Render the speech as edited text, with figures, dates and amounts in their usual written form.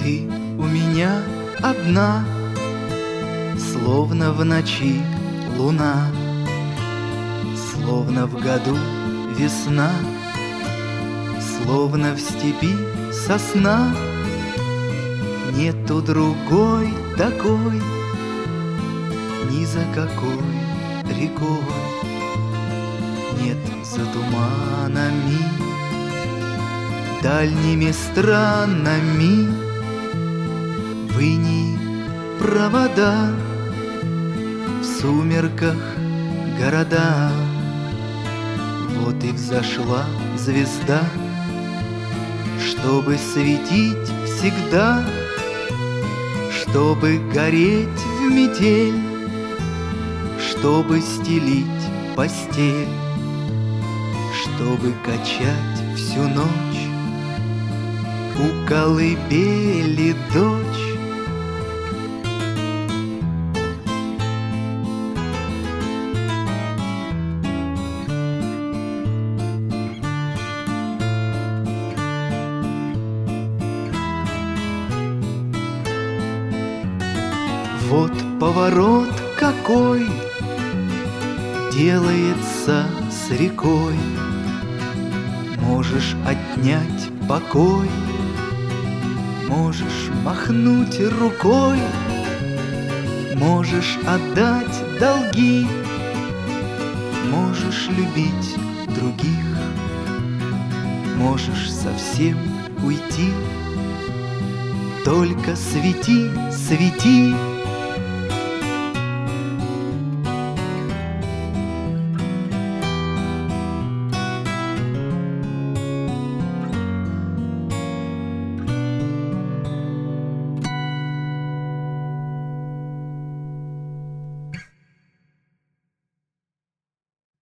Ты у меня одна, словно в ночи луна, словно в году весна, словно в степи сосна. Нету другой такой ни за какой рекой. Нет за туманами, дальними странами, в инии провода, в сумерках города. Вот и взошла звезда, чтобы светить всегда, чтобы гореть в метель, чтобы стелить постель, чтобы качать всю ночь у колыбели дочь. Вот поворот какой делается с рекой. Можешь отнять покой, можешь махнуть рукой, можешь отдать долги, можешь любить других, можешь совсем уйти. Только свети, свети,